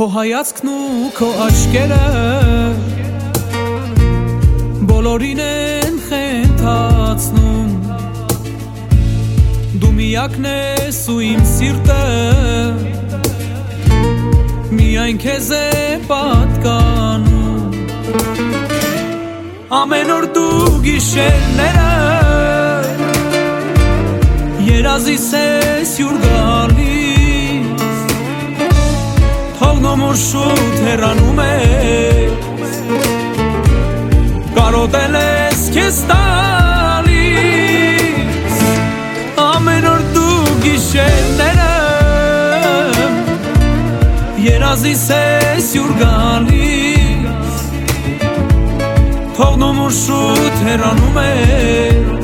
քո հայացքն ու քո աչքերը բոլորին են խենթացնում դու միակն ես ու իմ սիրտը միայն քեզ է պատկանում ամեն օր դու գիշերները երազիս ես յուր գալիս թողնում ու շուտ հեռանում ես կարոտել ես քեզ տալիս ամեն օր դու գիշերները երազիս ես յուր գալիս թողնում ու շուտ հեռանում ես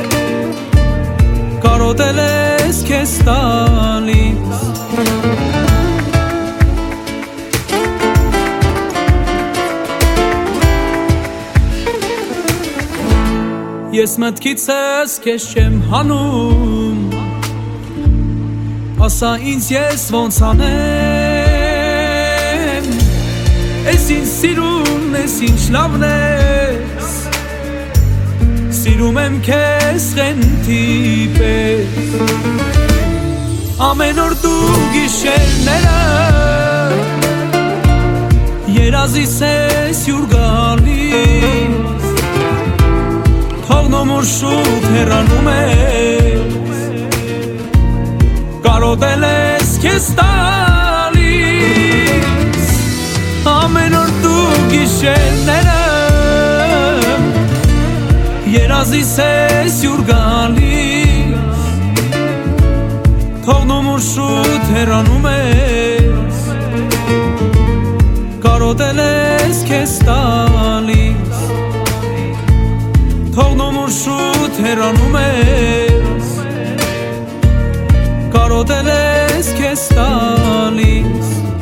կարոտել ես քեզ տալիս Ես մտքիցս քեզ չեմ հանում ասա ինձ ես ոնց անեմ Ես ինձ սիրուն ես ինչ լավն ես Սիրում եմ քեզ խենթի պես Ամեն օր դու գիշերները երազիս ես յուր գալիս Թողնում ու շուտ հեռանում ես Կարոտել ես քեզ տալիս Ամեն օր դու գիշերները երազիս ես յուր գալիս Թողնում ու շուտ հեռանում ես Կարոտել ես քեզ տալիս Թողնում ու շուտ հեռանում ես Կարոտել ես քեզ տալիս